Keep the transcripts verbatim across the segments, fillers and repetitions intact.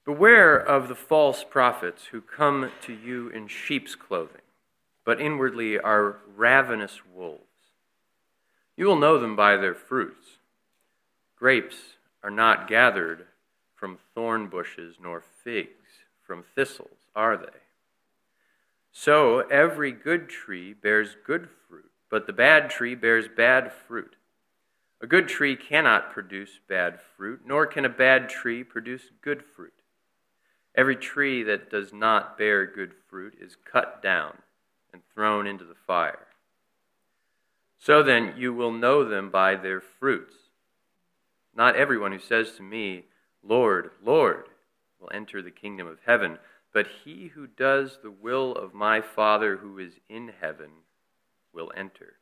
Beware of the false prophets who come to you in sheep's clothing, but inwardly are ravenous wolves. You will know them by their fruits. Grapes are not gathered from thorn bushes, nor figs from thistles, are they? So every good tree bears good fruit, but the bad tree bears bad fruit. A good tree cannot produce bad fruit, nor can a bad tree produce good fruit. Every tree that does not bear good fruit is cut down and thrown into the fire. So then you will know them by their fruits. Not everyone who says to me, Lord, Lord, will enter the kingdom of heaven, but he who does the will of my Father who is in heaven will enter.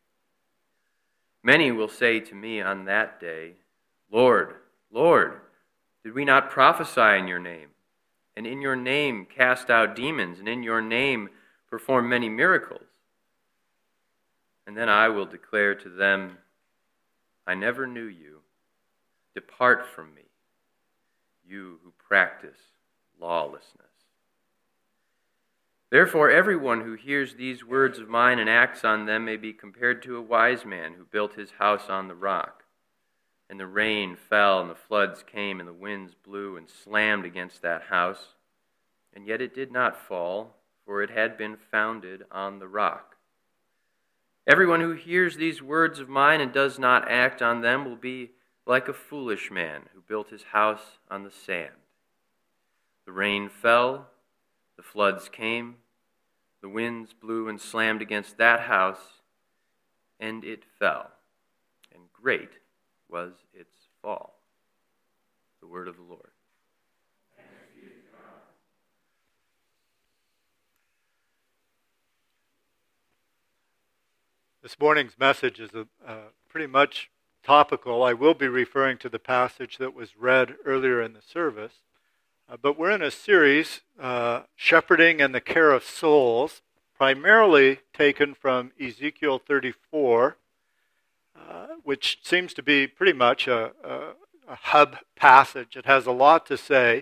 Many will say to me on that day, Lord, Lord, did we not prophesy in your name? And in your name cast out demons, and in your name perform many miracles? And then I will declare to them, I never knew you. Depart from me, you who practice lawlessness. Therefore, everyone who hears these words of mine and acts on them may be compared to a wise man who built his house on the rock. And the rain fell, and the floods came, and the winds blew and slammed against that house. And yet it did not fall, for it had been founded on the rock. Everyone who hears these words of mine and does not act on them will be like a foolish man who built his house on the sand. The rain fell, the floods came, the winds blew and slammed against that house, and it fell, and great was its fall. The word of the Lord. This morning's message is a, uh, pretty much topical. I will be referring to the passage that was read earlier in the service. Uh, but we're in a series, uh, Shepherding and the Care of Souls, primarily taken from Ezekiel thirty-four, uh, which seems to be pretty much a, a, a hub passage. It has a lot to say,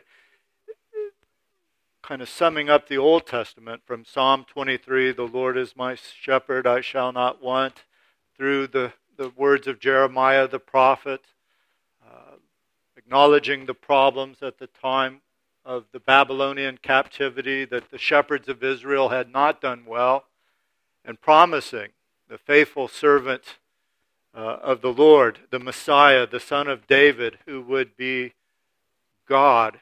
kind of summing up the Old Testament from Psalm twenty-three, the Lord is my shepherd, I shall not want, through the, the words of Jeremiah the prophet, uh, acknowledging the problems at the time of the Babylonian captivity, that the shepherds of Israel had not done well, and promising the faithful servant uh, of the Lord, the Messiah, the Son of David, who would be God,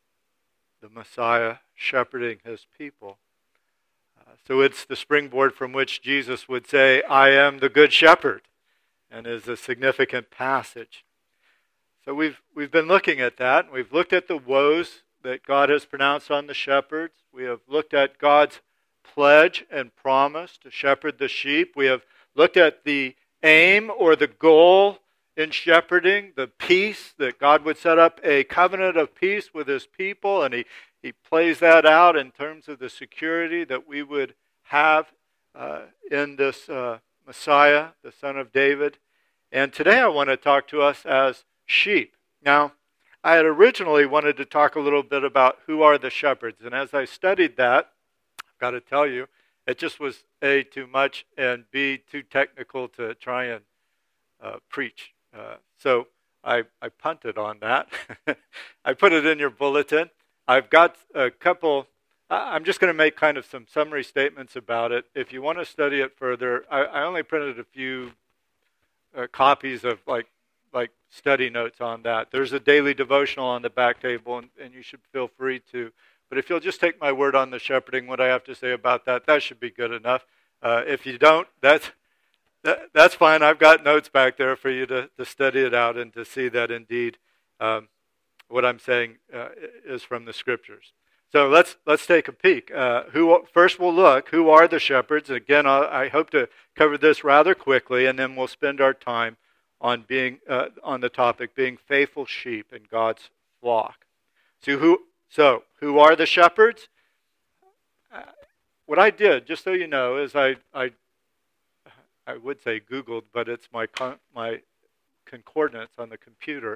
the Messiah, shepherding his people. Uh, so it's the springboard from which Jesus would say, I am the good shepherd, and is a significant passage. So we've we've been looking at that. We've looked at the woes that God has pronounced on the shepherds. We have looked at God's pledge and promise to shepherd the sheep. We have looked at the aim or the goal in shepherding, the peace, that God would set up a covenant of peace with his people, and he, he plays that out in terms of the security that we would have uh, in this uh, Messiah, the Son of David. And today I want to talk to us as sheep. Now, I had originally wanted to talk a little bit about who are the shepherds, and as I studied that, I've got to tell you, it just was A, too much, and B, too technical to try and uh, preach. Uh, so I, I punted on that. I put it in your bulletin. I've got a couple, I'm just going to make kind of some summary statements about it. If you want to study it further, I, I only printed a few uh, copies of like like study notes on that. There's a daily devotional on the back table, and, and you should feel free to. But if you'll just take my word on the shepherding, what I have to say about that, that should be good enough. Uh, if you don't, that's that, that's fine. I've got notes back there for you to, to study it out and to see that indeed um, what I'm saying uh, is from the Scriptures. So let's let's take a peek. Uh, who first we'll look, who are the shepherds? Again, I, I hope to cover this rather quickly, and then we'll spend our time on being uh, on the topic being faithful sheep in God's flock. So who so who are the shepherds? Uh, what I did, just so you know, is I I I would say Googled, but it's my con- my concordance on the computer.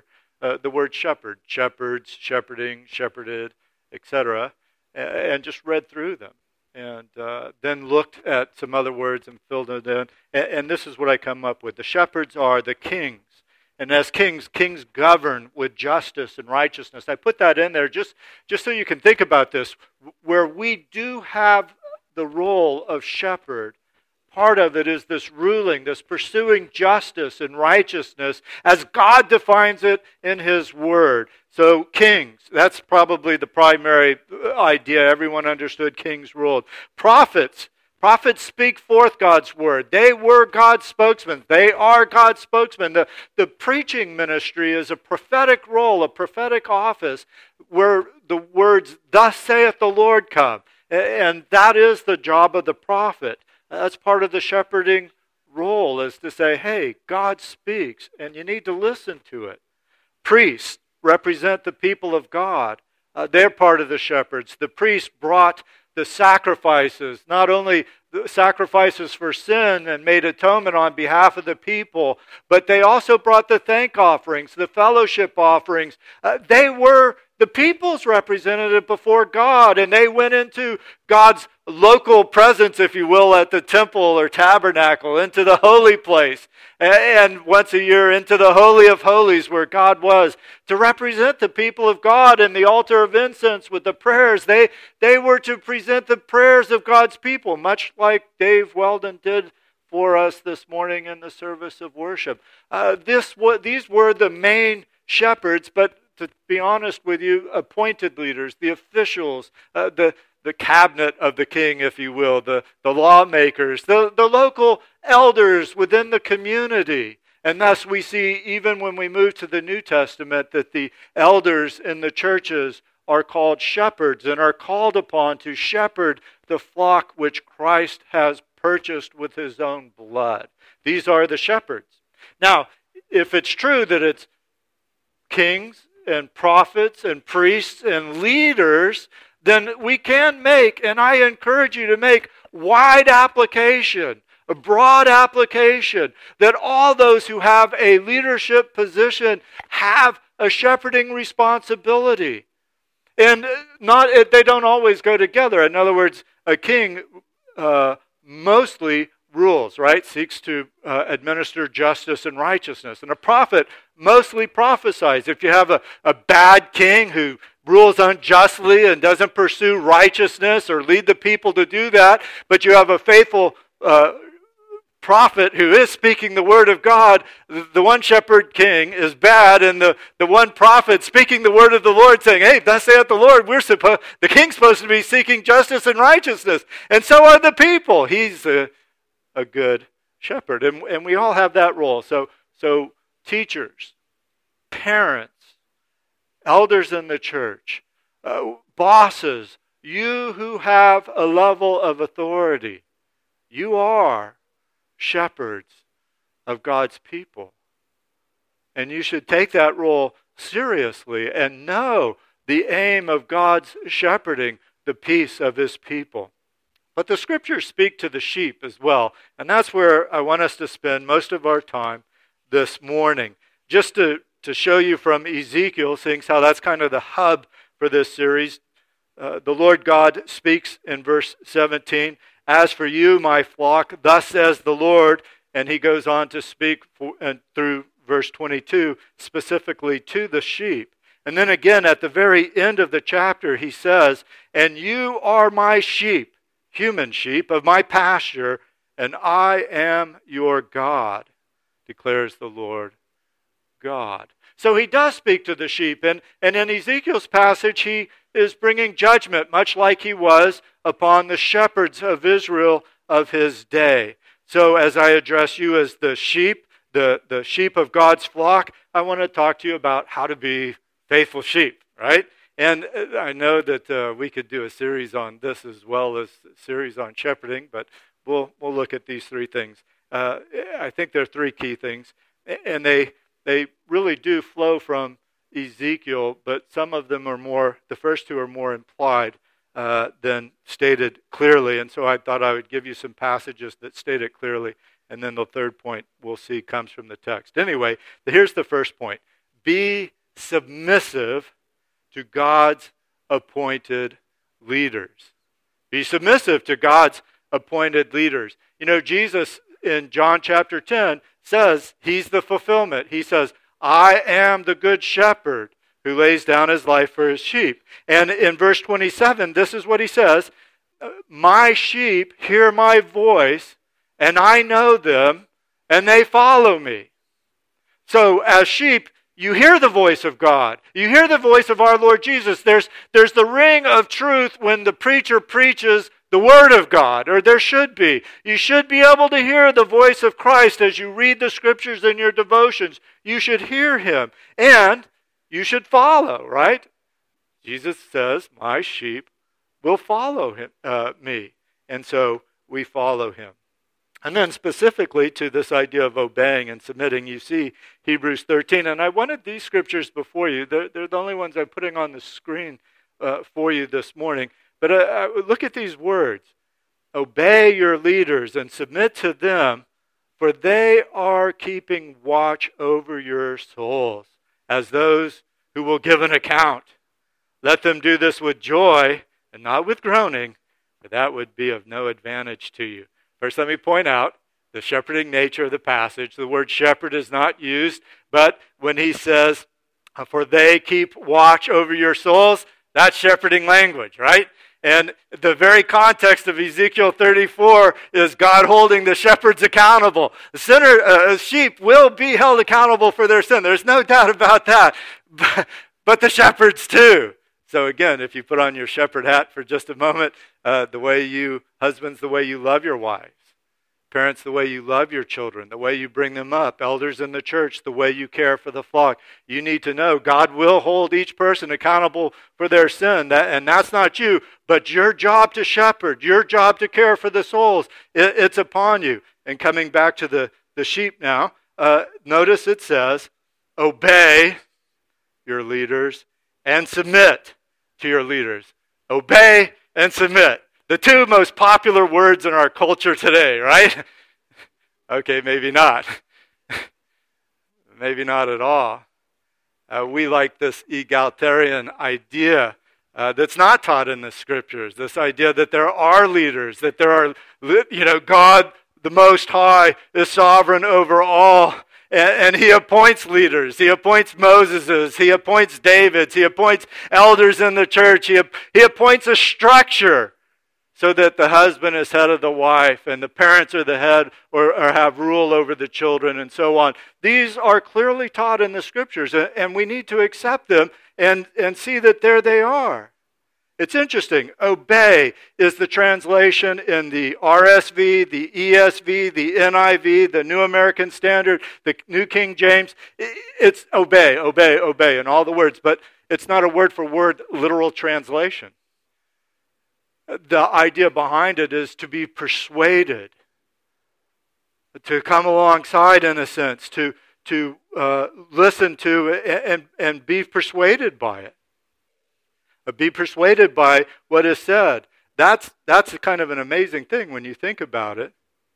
uh, the word shepherd, shepherds, shepherding, shepherded, et cetera, and just read through them. And uh, then looked at some other words and filled it in. And, and this is what I come up with. The shepherds are the kings. And as kings, kings govern with justice and righteousness. I put that in there just, just so you can think about this. Where we do have the role of shepherd, part of it is this ruling, this pursuing justice and righteousness as God defines it in His Word. So kings, that's probably the primary idea. Everyone understood kings ruled. Prophets, prophets speak forth God's Word. They were God's spokesmen. They are God's spokesmen. The, the preaching ministry is a prophetic role, a prophetic office where the words, "Thus saith the Lord," come. And that is the job of the prophet. That's part of the shepherding role, is to say, hey, God speaks, and you need to listen to it. Priests represent the people of God. Uh, they're part of the shepherds. The priests brought the sacrifices, not only the sacrifices for sin and made atonement on behalf of the people, but they also brought the thank offerings, the fellowship offerings. Uh, they were the people's representative before God, and they went into God's local presence, if you will, at the temple or tabernacle, into the holy place, and once a year into the Holy of Holies where God was, to represent the people of God in the altar of incense with the prayers. They, they were to present the prayers of God's people, much like Dave Weldon did for us this morning in the service of worship. Uh, this These were the main shepherds, but to be honest with you, appointed leaders, the officials, uh, the, the cabinet of the king, if you will, the, the lawmakers, the, the local elders within the community. And thus we see, even when we move to the New Testament, that the elders in the churches are called shepherds and are called upon to shepherd the flock which Christ has purchased with His own blood. These are the shepherds. Now, if it's true that it's kings and prophets and priests and leaders, then we can make, and I encourage you to make, wide application, a broad application, that all those who have a leadership position have a shepherding responsibility. And not they don't always go together. In other words, a king uh, mostly rules, right? Seeks to uh, administer justice and righteousness. And a prophet mostly prophesies. If you have a, a bad king who rules unjustly and doesn't pursue righteousness or lead the people to do that, but you have a faithful uh, prophet who is speaking the word of God, the, the one shepherd king is bad, and the, the one prophet speaking the word of the Lord saying, hey, thus saith the Lord, we're supposed, the king's supposed to be seeking justice and righteousness. And so are the people. He's a a good shepherd. And, and we all have that role. So, so teachers, parents, elders in the church, uh, bosses, you who have a level of authority, you are shepherds of God's people. And you should take that role seriously and know the aim of God's shepherding the peace of His people. But the Scriptures speak to the sheep as well. And that's where I want us to spend most of our time this morning. Just to, to show you from Ezekiel, seeing how that's kind of the hub for this series. Uh, the Lord God speaks in verse seventeen, "As for you, my flock, thus says the Lord," and He goes on to speak for, and through verse twenty-two, specifically to the sheep. And then again, at the very end of the chapter, He says, "And you are my sheep, human sheep of my pasture, and I am your God, declares the Lord God." So He does speak to the sheep, and, and in Ezekiel's passage, He is bringing judgment, much like He was upon the shepherds of Israel of His day. So as I address you as the sheep, the, the sheep of God's flock, I want to talk to you about how to be faithful sheep, right? And I know that uh, we could do a series on this as well as a series on shepherding, but we'll we'll look at these three things. Uh, I think there are three key things, and they they really do flow from Ezekiel, but some of them are more, the first two are more implied uh, than stated clearly, and so I thought I would give you some passages that state it clearly, and then the third point we'll see comes from the text. Anyway, here's the first point. Be submissive to God's appointed leaders. Be submissive to God's appointed leaders. You know, Jesus in John chapter ten says he's the fulfillment. He says, I am the good shepherd who lays down his life for his sheep. And in verse twenty-seven, this is what he says, my sheep hear my voice, and I know them, and they follow me. So as sheep, you hear the voice of God. You hear the voice of our Lord Jesus. There's, there's the ring of truth when the preacher preaches the Word of God, or there should be. You should be able to hear the voice of Christ as you read the Scriptures in your devotions. You should hear Him, and you should follow, right? Jesus says, my sheep will follow him, uh, me. And so we follow Him. And then specifically to this idea of obeying and submitting, you see Hebrews thirteen. And I wanted these scriptures before you. They're, they're the only ones I'm putting on the screen uh, for you this morning. But uh, uh, look at these words. Obey your leaders and submit to them, for they are keeping watch over your souls as those who will give an account. Let them do this with joy and not with groaning, for that would be of no advantage to you. First, let me point out the shepherding nature of the passage. The word shepherd is not used, but when he says, for they keep watch over your souls, that's shepherding language, right? And the very context of Ezekiel thirty-four is God holding the shepherds accountable. The sinner, uh, sheep will be held accountable for their sin. There's no doubt about that. But, but the shepherds too. So again, if you put on your shepherd hat for just a moment, uh, the way you, husbands, the way you love your wives, parents, the way you love your children, the way you bring them up, elders in the church, the way you care for the flock, you need to know God will hold each person accountable for their sin. That, and that's not you, but your job to shepherd, your job to care for the souls, it, it's upon you. And coming back to the, the sheep now, uh, notice it says, obey your leaders and submit to your leaders. Obey and submit. The two most popular words in our culture today, right? Okay, maybe not. Maybe not at all. Uh, we like this egalitarian idea uh, that's not taught in the Scriptures. This idea that there are leaders, that there are, you know, God, the Most High, is sovereign over all. And he appoints leaders. He appoints Moseses. He appoints Davids. He appoints elders in the church. He, he appoints a structure so that the husband is head of the wife and the parents are the head or, or have rule over the children and so on. These are clearly taught in the Scriptures, and we need to accept them and, and see that there they are. It's interesting. Obey is the translation in the R S V, the E S V, the N I V, the New American Standard, the New King James. It's obey, obey, obey in all the words, but it's not a word-for-word literal translation. The idea behind it is to be persuaded, to come alongside in a sense, to, to uh, listen to and, and be persuaded by it. Be persuaded by what is said. That's, that's kind of an amazing thing when you think about it.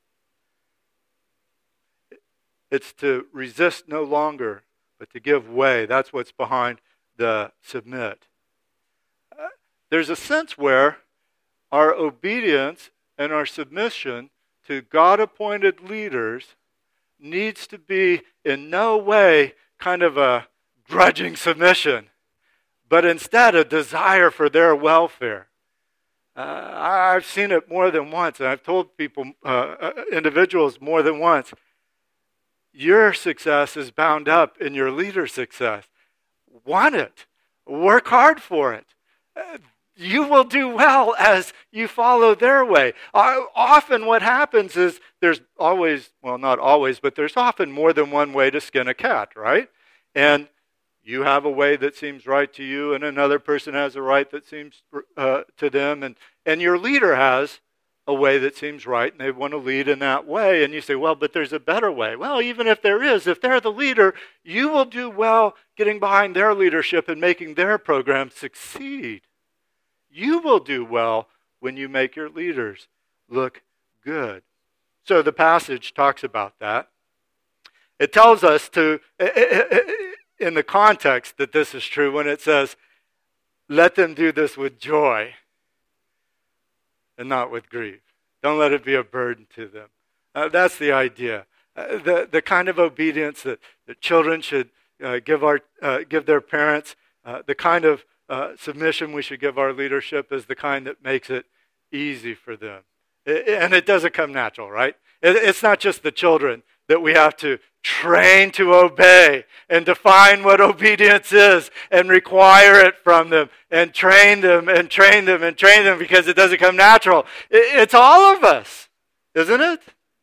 It's to resist no longer, but to give way. That's what's behind the submit. Uh, there's a sense where our obedience and our submission to God-appointed leaders needs to be in no way kind of a grudging submission, but instead a desire for their welfare. Uh, I've seen it more than once, and I've told people, uh, individuals more than once, your success is bound up in your leader's success. Want it. Work hard for it. Uh, you will do well as you follow their way. Uh, often what happens is there's always, well, not always, but there's often more than one way to skin a cat, right? And you have a way that seems right to you, and another person has a right that seems uh, to them, and, and your leader has a way that seems right, and they want to lead in that way. And you say, well, but there's a better way. Well, even if there is, if they're the leader, you will do well getting behind their leadership and making their program succeed. You will do well when you make your leaders look good. So the passage talks about that. It tells us to... It, it, it, in the context that this is true when it says, let them do this with joy and not with grief. Don't let it be a burden to them. Uh, that's the idea. Uh, the, the kind of obedience that, that children should uh, give, our, uh, give their parents, uh, the kind of uh, submission we should give our leadership is the kind that makes it easy for them. It, and it doesn't come natural, right? It, it's not just the children that we have to train to obey and define what obedience is and require it from them and train them and train them and train them because it doesn't come natural. It, it's all of us, isn't it?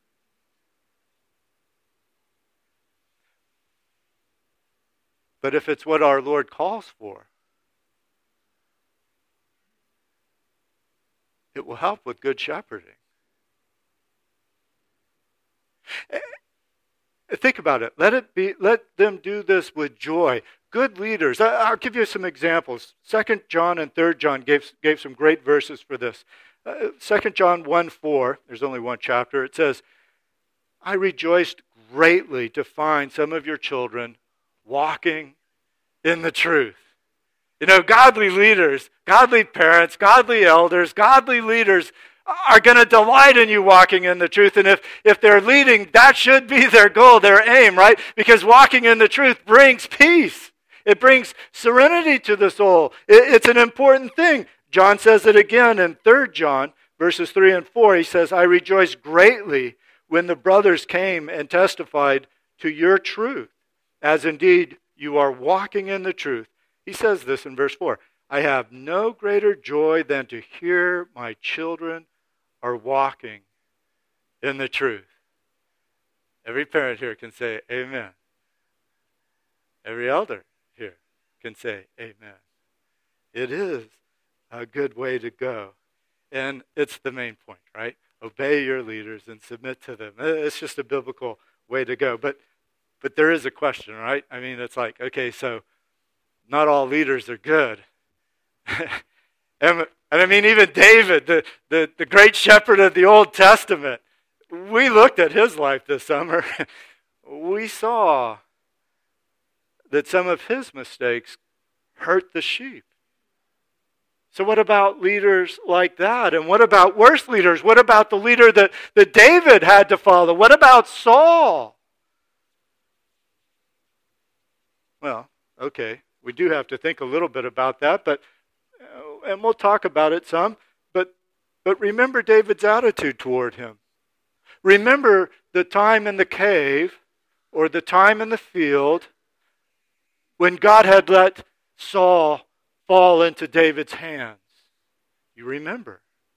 But if it's what our Lord calls for, it will help with good shepherding. Think about it. Let it be. Let them do this with joy. Good leaders. I'll give you some examples. Second John and Third John gave, gave some great verses for this. Uh, Second John one four, there's only one chapter. It says, I rejoiced greatly to find some of your children walking in the truth. You know, godly leaders, godly parents, godly elders, godly leaders are going to delight in you walking in the truth. And if, if they're leading, that should be their goal, their aim, right? Because walking in the truth brings peace. It brings serenity to the soul. It, it's an important thing. John says it again in Third John, verses three and four. He says, I rejoiced greatly when the brothers came and testified to your truth, as indeed you are walking in the truth. He says this in verse four. I have no greater joy than to hear my children are walking in the truth. Every parent here can say amen. Every elder here can say amen. It is a good way to go. And it's the main point, right? Obey your leaders and submit to them. It's just a biblical way to go. But but there is a question, right? I mean, it's like, okay, so not all leaders are good. and, and I mean, even David, the, the, the great shepherd of the Old Testament, we looked at his life this summer. We saw that some of his mistakes hurt the sheep. So what about leaders like that? And what about worse leaders? What about the leader that, that David had to follow? What about Saul? Well, okay, we do have to think a little bit about that, but uh, and we'll talk about it some, but but remember David's attitude toward him. Remember the time in the cave or the time in the field when God had let Saul fall into David's hands. You remember.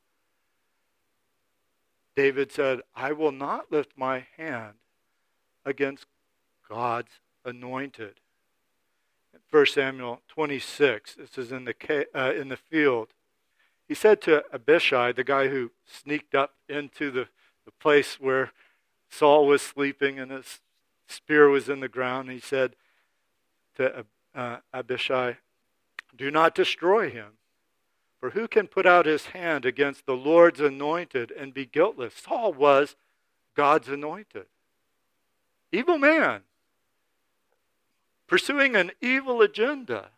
David said, I will not lift my hand against God's anointed. First Samuel twenty-six, this is in the uh, in the field. He said to Abishai, the guy who sneaked up into the, the place where Saul was sleeping and his spear was in the ground, he said to uh, Abishai, do not destroy him, for who can put out his hand against the Lord's anointed and be guiltless? Saul was God's anointed. Evil man. Pursuing an evil agenda.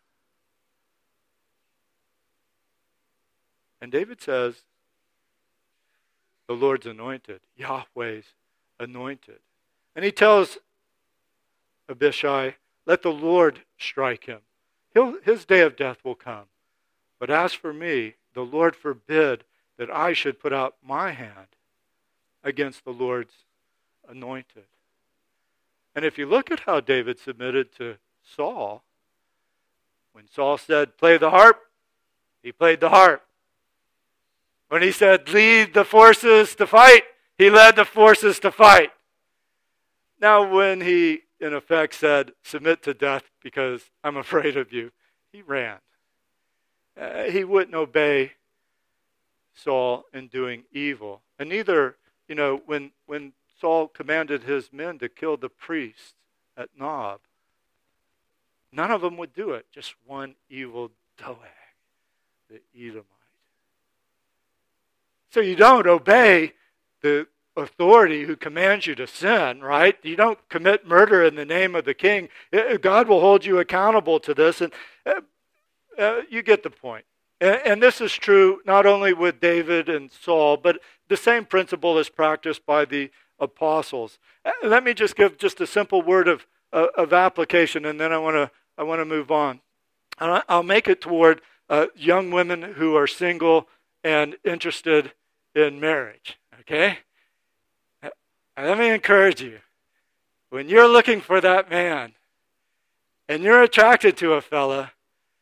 And David says, the Lord's anointed, Yahweh's anointed. And he tells Abishai, let the Lord strike him. He'll, his day of death will come. But as for me, the Lord forbid that I should put out my hand against the Lord's anointed. And if you look at how David submitted to Saul, when Saul said, play the harp, he played the harp. When he said, lead the forces to fight, he led the forces to fight. Now, when he, in effect, said, submit to death because I'm afraid of you, he ran. Uh, he wouldn't obey Saul in doing evil. And neither, you know, when when Saul commanded his men to kill the priests at Nob, none of them would do it. Just one evil Doeg, the Edomite. So you don't obey the authority who commands you to sin, right? You don't commit murder in the name of the king. God will hold you accountable to this, and uh, uh, you get the point. And, and this is true not only with David and Saul, but the same principle is practiced by the apostles. Uh, let me just give just a simple word of uh, of application, and then I want to I want to move on. And I'll make it toward uh, young women who are single and interested in marriage. Okay. Let me encourage you, when you're looking for that man and you're attracted to a fella,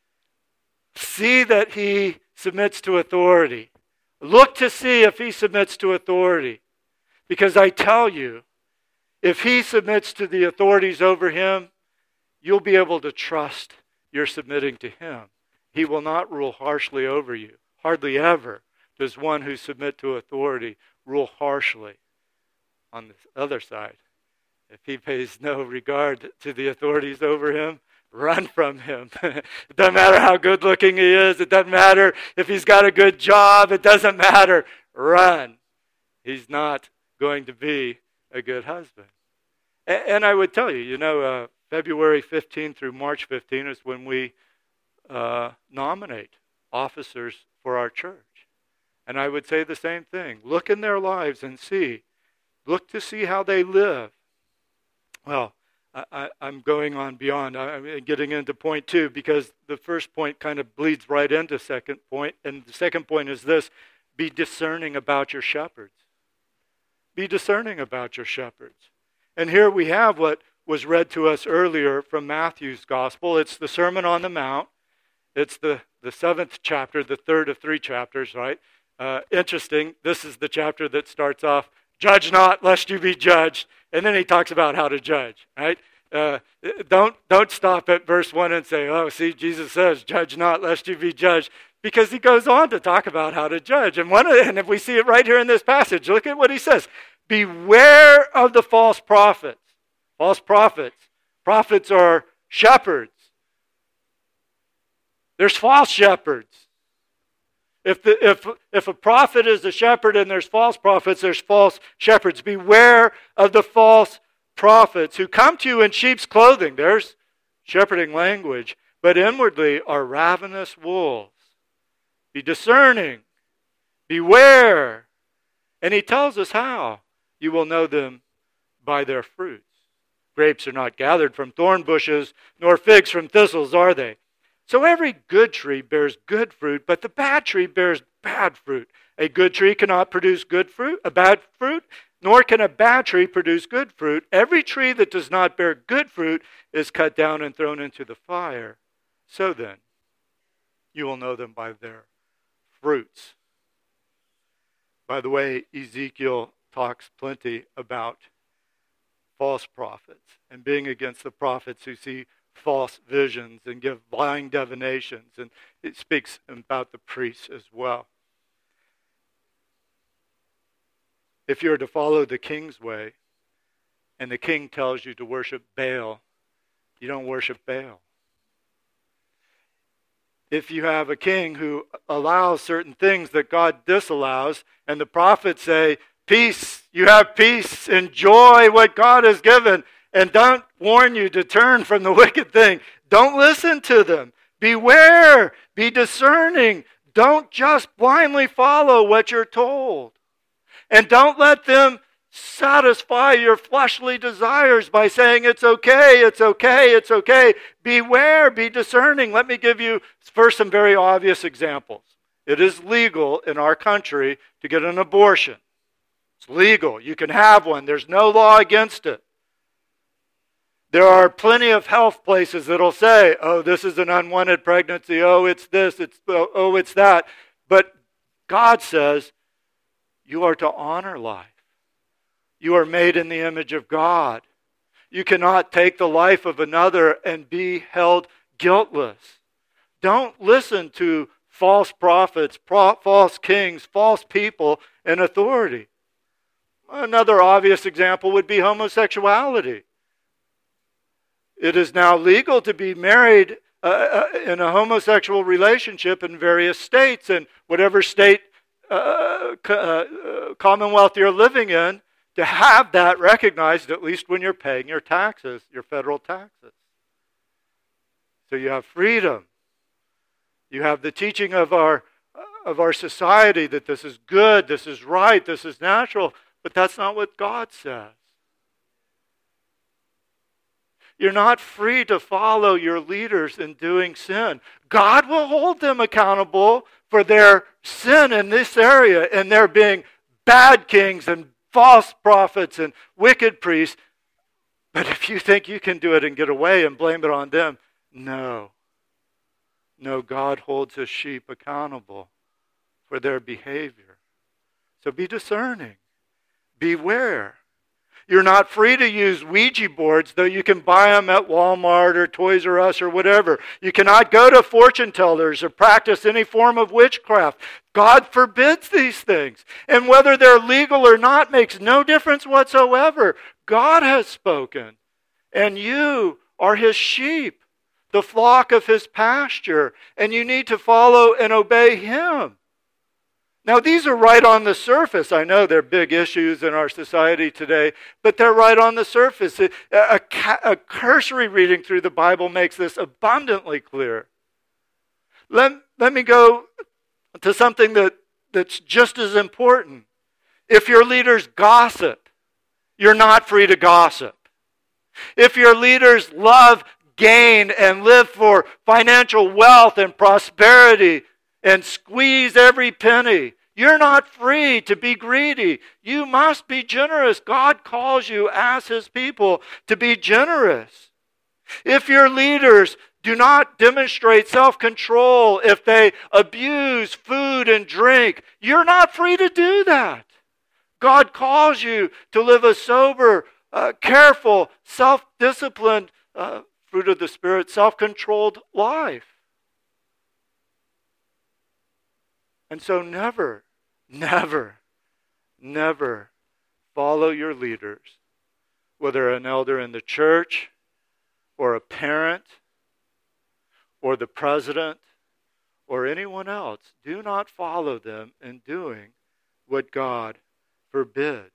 see that he submits to authority. Look to see if he submits to authority. Because I tell you, if he submits to the authorities over him, you'll be able to trust you're submitting to him. He will not rule harshly over you. Hardly ever does one who submits to authority rule harshly. On the other side, if he pays no regard to the authorities over him, run from him. It doesn't matter how good looking he is. It doesn't matter if he's got a good job. It doesn't matter. Run. He's not going to be a good husband. And, and I would tell you, you know, uh, February fifteenth through March fifteenth is when we uh, nominate officers for our church. And I would say the same thing. Look in their lives and see. Look to see how they live. Well, I, I, I'm going on beyond. I'm getting into point two because the first point kind of bleeds right into second point. And the second point is this: be discerning about your shepherds. Be discerning about your shepherds. And here we have what was read to us earlier from Matthew's gospel. It's the Sermon on the Mount. It's the, the seventh chapter, the third of three chapters, right? Uh, interesting. This is the chapter that starts off, judge not, lest you be judged. And then he talks about how to judge, right? Uh, don't, don't stop at verse one and say, oh, see, Jesus says, judge not, lest you be judged. Because he goes on to talk about how to judge. And, one of, and if we see it right here in this passage, look at what he says. Beware of the false prophets. False prophets. Prophets are shepherds. There's false shepherds. If, the, if, if a prophet is a shepherd and there's false prophets, there's false shepherds. Beware of the false prophets who come to you in sheep's clothing. There's shepherding language. But inwardly are ravenous wolves. Be discerning. Beware. And he tells us how. You will know them by their fruits. Grapes are not gathered from thorn bushes, nor figs from thistles, are they? So every good tree bears good fruit, but the bad tree bears bad fruit. A good tree cannot produce good fruit, a bad fruit, nor can a bad tree produce good fruit. Every tree that does not bear good fruit is cut down and thrown into the fire. So then, you will know them by their fruits. By the way, Ezekiel talks plenty about false prophets and being against the prophets who see false visions and give lying divinations, and it speaks about the priests as well. If you're to follow the king's way and the king tells you to worship Baal, you don't worship Baal. If you have a king who allows certain things that God disallows, and the prophets say, peace, you have peace, enjoy what God has given, and don't warn you to turn from the wicked thing. Don't listen to them. Beware. Be discerning. Don't just blindly follow what you're told. And don't let them satisfy your fleshly desires by saying it's okay, it's okay, it's okay. Beware. Be discerning. Let me give you first some very obvious examples. It is legal in our country to get an abortion. It's legal. You can have one. There's no law against it. There are plenty of health places that'll say, oh, this is an unwanted pregnancy. Oh, it's this. It's oh, it's that. But God says you are to honor life. You are made in the image of God. You cannot take the life of another and be held guiltless. Don't listen to false prophets, pro- false kings, false people in authority. Another obvious example would be homosexuality. It is now legal to be married uh, in a homosexual relationship in various states, and whatever state uh, uh, commonwealth you're living in, to have that recognized, at least when you're paying your taxes, your federal taxes. So you have freedom. You have the teaching of our of our society that this is good, this is right, this is natural, but that's not what God says. You're not free to follow your leaders in doing sin. God will hold them accountable for their sin in this area, and there being bad kings and false prophets and wicked priests. But if you think you can do it and get away and blame it on them, no. No, God holds his sheep accountable for their behavior. So be discerning. Beware. You're not free to use Ouija boards, though you can buy them at Walmart or Toys R Us or whatever. You cannot go to fortune tellers or practice any form of witchcraft. God forbids these things. And whether they're legal or not makes no difference whatsoever. God has spoken. And you are his sheep, the flock of his pasture. And you need to follow and obey him. Now, these are right on the surface. I know they're big issues in our society today, but they're right on the surface. A, a, a cursory reading through the Bible makes this abundantly clear. Let, let me go to something that, that's just as important. If your leaders gossip, you're not free to gossip. If your leaders love gain and live for financial wealth and prosperity and squeeze every penny, you're not free to be greedy. You must be generous. God calls you as his people to be generous. If your leaders do not demonstrate self-control, if they abuse food and drink, you're not free to do that. God calls you to live a sober, uh, careful, self-disciplined, uh, fruit of the Spirit, self-controlled life. And so never, never, never follow your leaders, whether an elder in the church or a parent or the president or anyone else. Do not follow them in doing what God forbids.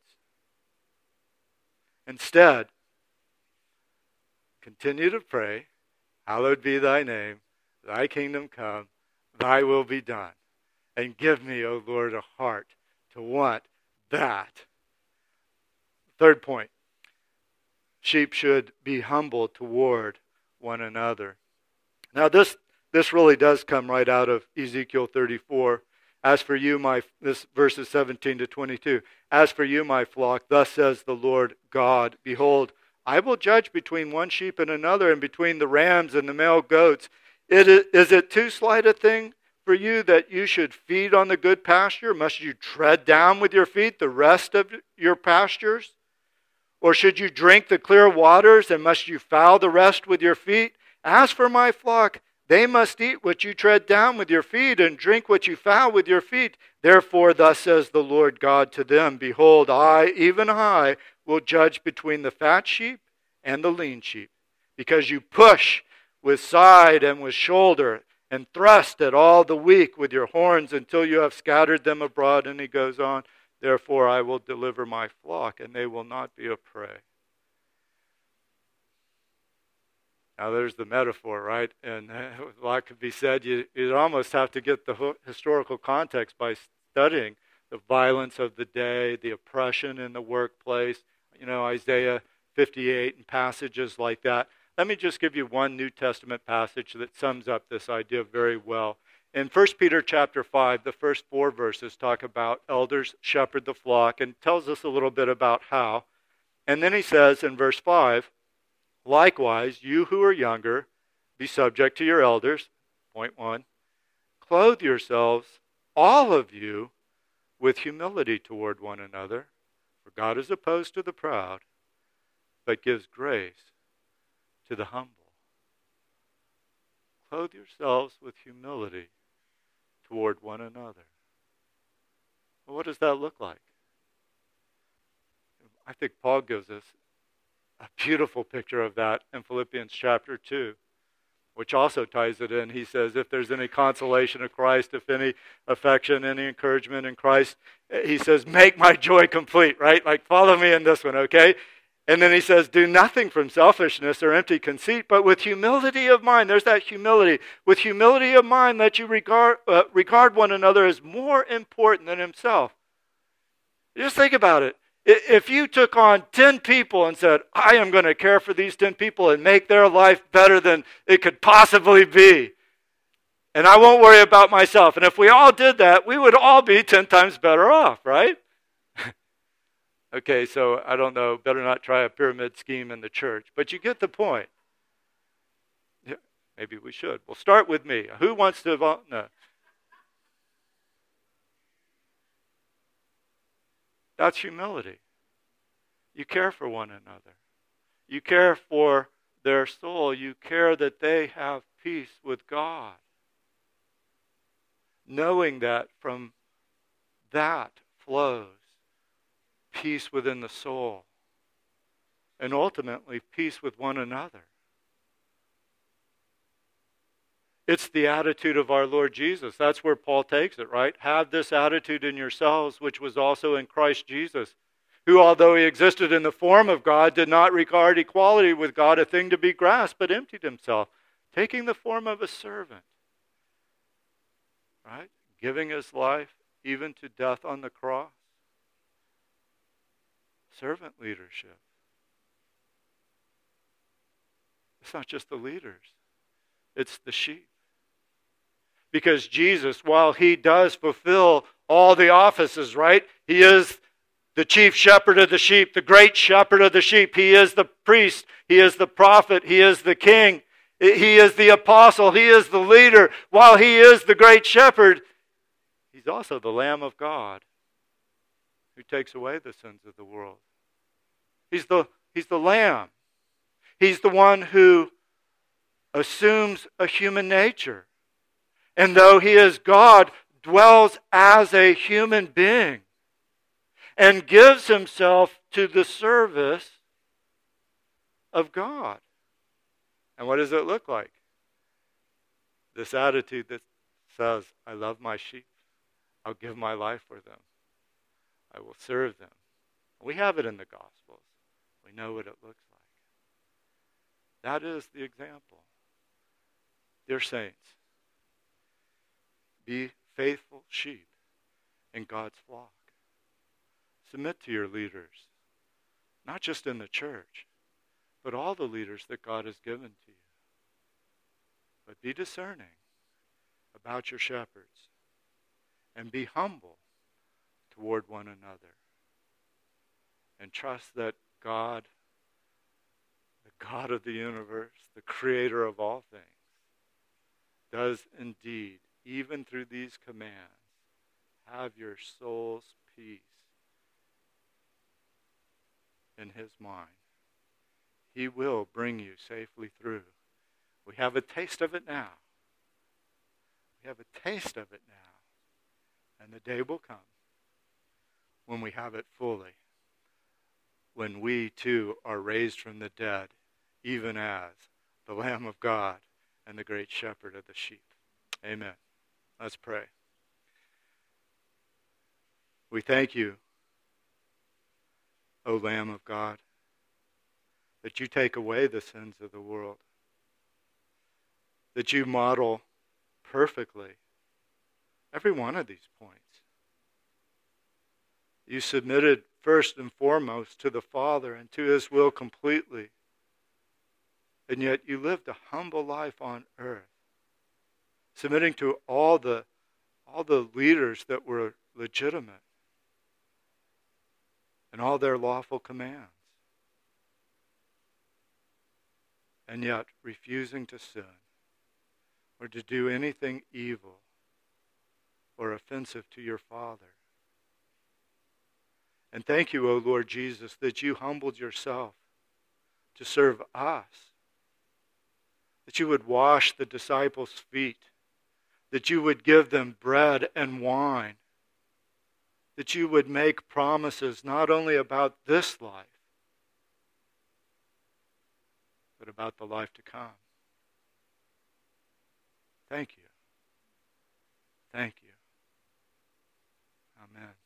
Instead, continue to pray, hallowed be thy name, thy kingdom come, thy will be done. And give me, O Lord, a heart to want that. Third point, sheep should be humble toward one another. Now this, this really does come right out of Ezekiel thirty-four. As for you, my, this verses seventeen to twenty-two. As for you, my flock, thus says the Lord God, behold, I will judge between one sheep and another, and between the rams and the male goats. It is, is it too slight a thing for you that you should feed on the good pasture? Must you tread down with your feet the rest of your pastures? Or should you drink the clear waters, and must you foul the rest with your feet? As for my flock, they must eat what you tread down with your feet, and drink what you foul with your feet. Therefore, thus says the Lord God to them, behold, I, even I, will judge between the fat sheep and the lean sheep, because you push with side and with shoulder, and thrust at all the weak with your horns until you have scattered them abroad. And he goes on, therefore I will deliver my flock, and they will not be a prey. Now there's the metaphor, right? And a lot could be said. You, you'd almost have to get the historical context by studying the violence of the day, the oppression in the workplace, you know, Isaiah fifty-eight and passages like that. Let me just give you one New Testament passage that sums up this idea very well. In First Peter chapter five, the first four verses talk about elders shepherd the flock and tells us a little bit about how. And then he says in verse five, likewise, you who are younger, be subject to your elders. Point one. Clothe yourselves, all of you, with humility toward one another. For God is opposed to the proud, but gives grace to the humble. Clothe yourselves with humility toward one another. Well, what does that look like? I think Paul gives us a beautiful picture of that in Philippians chapter two. which also ties it in. He says, if there's any consolation of Christ, if any affection, any encouragement in Christ, he says, make my joy complete, right? Like, follow me in this one, okay? And then he says, do nothing from selfishness or empty conceit, but with humility of mind. There's that humility. With humility of mind, let you regard, uh, regard one another as more important than himself. Just think about it. If you took on ten people and said, I am going to care for these ten people and make their life better than it could possibly be, and I won't worry about myself. And if we all did that, we would all be ten times better off, right? Okay, so I don't know, better not try a pyramid scheme in the church, but you get the point. Yeah, maybe we should. Well, start with me. Who wants to vote? No. That's humility. You care for one another. You care for their soul. You care that they have peace with God. Knowing that from that flows peace within the soul, and ultimately peace with one another. It's the attitude of our Lord Jesus. That's where Paul takes it, right? Have this attitude in yourselves, which was also in Christ Jesus, who, although he existed in the form of God, did not regard equality with God a thing to be grasped, but emptied himself, taking the form of a servant, right? Giving his life even to death on the cross. Servant leadership. It's not just the leaders. It's the sheep. Because Jesus, while he does fulfill all the offices, right? He is the chief shepherd of the sheep, the great shepherd of the sheep. He is the priest. He is the prophet. He is the king. He is the apostle. He is the leader. While he is the great shepherd, he's also the Lamb of God who takes away the sins of the world. He's the, he's the Lamb. He's the one who assumes a human nature. And though he is God, dwells as a human being and gives himself to the service of God. And what does it look like? This attitude that says, I love my sheep. I'll give my life for them. I will serve them. We have it in the Gospels. We know what it looks like. That is the example. Dear saints, be faithful sheep in God's flock. Submit to your leaders, not just in the church, but all the leaders that God has given to you. But be discerning about your shepherds and be humble toward one another. And trust that God, the God of the universe, the creator of all things, does indeed, even through these commands, have your soul's peace in his mind. He will bring you safely through. We have a taste of it now. We have a taste of it now. And the day will come when we have it fully. When we too are raised from the dead, even as the Lamb of God and the great shepherd of the sheep. Amen. Let's pray. We thank you, O Lamb of God, that you take away the sins of the world, that you model perfectly every one of these points. You submitted first and foremost to the Father and to his will completely. And yet you lived a humble life on earth, submitting to all the, all the leaders that were legitimate and all their lawful commands. And yet refusing to sin or to do anything evil or offensive to your Father. And thank you, O Lord Jesus, that you humbled yourself to serve us. That you would wash the disciples' feet. That you would give them bread and wine. That you would make promises not only about this life, but about the life to come. Thank you. Thank you. Amen.